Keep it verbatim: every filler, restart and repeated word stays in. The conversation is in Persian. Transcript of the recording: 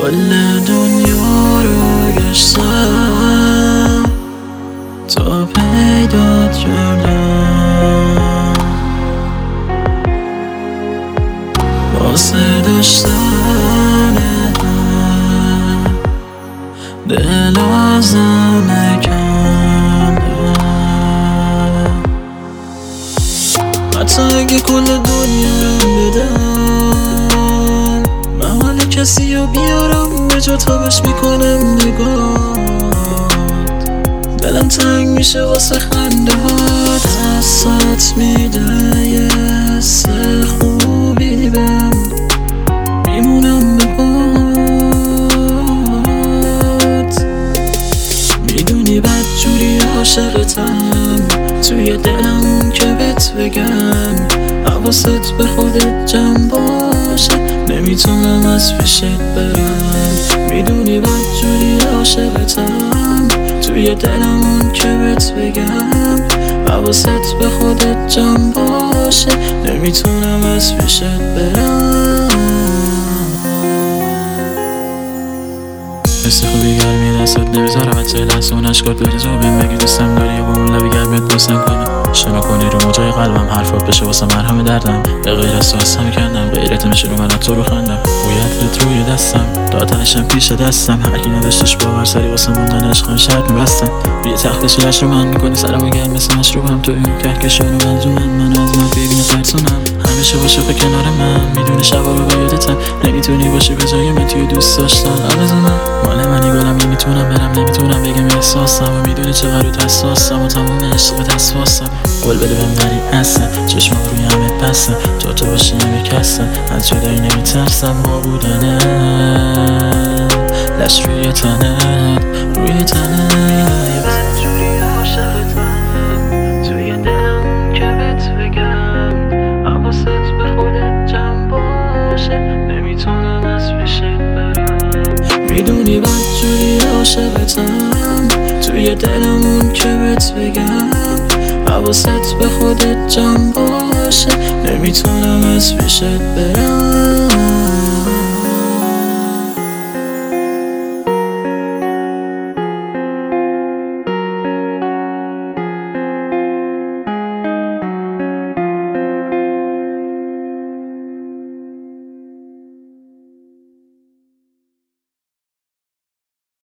کل دنیا رو گشتم تا پیدات کردم، واسه داشتن دل ازم نکندم. حتی اگه کل دنیا رو بدم، محال کسی رو بیارم به جا تا بهش میکنم نگاه. دلم تنگ میشه واسه خنده هات، حسات میده یه حس خوبی بهم، میمونم به پات. میدونی بد جوری عاشقتم، توی دلم که بهت بگم حواست به خودت جمع باشه، نمیتونم از پیشت برم. میدونی بد جوری عاشقتم، توی دلمون که بهت بگم حواست به خودت جمع باشه، نمیتونم از پیشت برم. حس خوبی گرمی دستت نمیذارم از توی لحظه اون اشکات بری جا بهم بگی دوستم داری با اون لبی گرمت بوسم کنی، شنا کنی رو موجای قلبم، حرفات بشه واسه مرهم دردم. به غیر از تو هستم کندم، غیرت میشه رو من تو رو خندم. بویت روی دستم دادنشم پیش دستم، هرکی نداشتش باور سری واسه موندن عشقم شرط میبستم. روی تخت کشیدش رو من میکنی سرمو گرم مثل مشروبم، تو این کهکشان و منظومم، منو از من ببینه ترسونم. همیشه باشه به کنار من، میدونی شبا رو به یادتم، نمیتونی باشی به جای من توی دوست داشتن آرزو من. مال منی گلم نمیتونم برم، نمیتونم بگم احساسم، و میدونی چقدر حساسم و تموم عشقت حساسم. قول بده بهم نری اصلا، چشمم روی همت بستم، تو تو باشی نمیکستم، از جدایی نمیترسم. با بودنت لش روی تنت روی تنت بد جوری عاشقتم، توی دلم که بهت بگم حواست به خودت جمع باشه، نمیتونم از پیشت برم. میدونی بد جوری عاشقتم، توی دلمون که بهت بگم حواست به خودت جمع باشه، نمیتونم از پیشت برم.